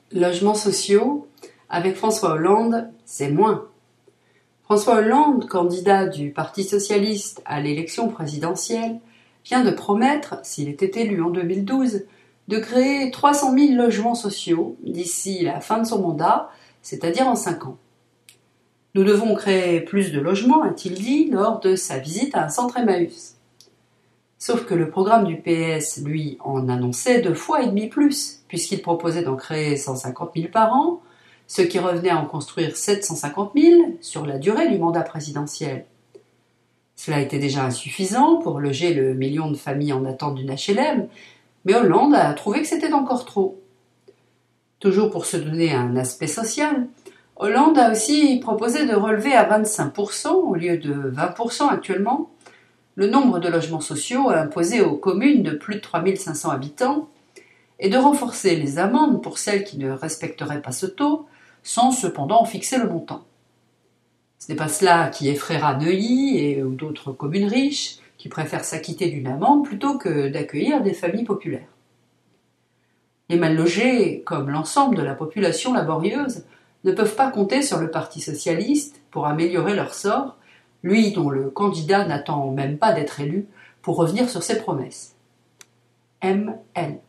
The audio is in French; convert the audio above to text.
Logements sociaux, avec François Hollande, c'est moins. François Hollande, candidat du Parti socialiste à l'élection présidentielle, vient de promettre, s'il était élu en 2012, de créer 300 000 logements sociaux d'ici la fin de son mandat, c'est-à-dire en 5 ans. Nous devons créer plus de logements, a-t-il dit lors de sa visite à un centre Emmaüs. Sauf que le programme du PS, lui, en annonçait 2,5 fois plus, puisqu'il proposait d'en créer 150 000 par an, ce qui revenait à en construire 750 000 sur la durée du mandat présidentiel. Cela était déjà insuffisant pour loger le million de familles en attente d'une HLM, mais Hollande a trouvé que c'était encore trop. Toujours pour se donner un aspect social, Hollande a aussi proposé de relever à 25% au lieu de 20% actuellement le nombre de logements sociaux imposés aux communes de plus de 3 500 habitants et de renforcer les amendes pour celles qui ne respecteraient pas ce taux, sans cependant en fixer le montant. Ce n'est pas cela qui effraiera Neuilly et ou d'autres communes riches qui préfèrent s'acquitter d'une amende plutôt que d'accueillir des familles populaires. Les mal logés, comme l'ensemble de la population laborieuse, ne peuvent pas compter sur le Parti socialiste pour améliorer leur sort, lui dont le candidat n'attend même pas d'être élu pour revenir sur ses promesses. ML